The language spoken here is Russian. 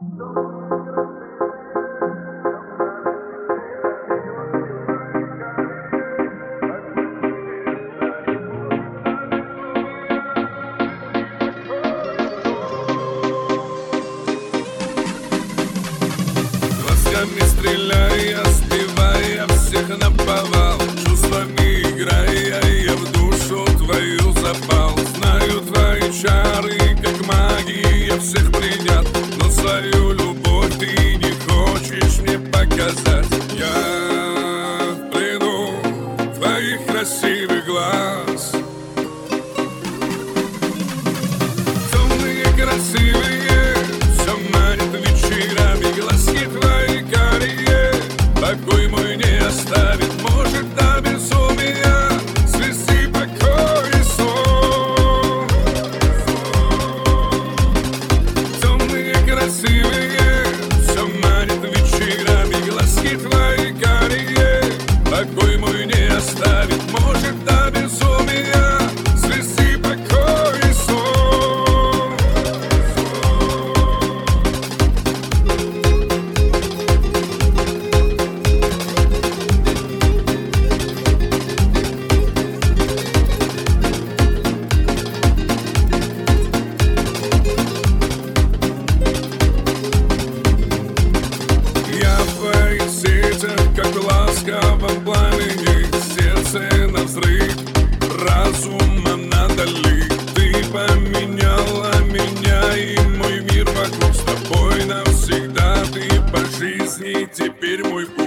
Стреляя, сбивая всех наповал, чувствами играя, я в душу твою запал. Знаю твои чары, как магия всех пленят, но свою любовь ты не хочешь мне показать. Я в плену твоих красивых глаз, темные, красивые, все манит вечерами, глазки твои карие. Покой мой не оставит, может до безумия свести покой и сон. Темные, красивые, все манит вечерами, глазки твои карие. Покой мой не оставит, может до безумия свести покой и сон. Как в ласковом пламени, сердце навзрыв, разумом надали. Ты поменяла меня и мой мир вокруг, с тобой навсегда. Ты по жизни теперь мой путь.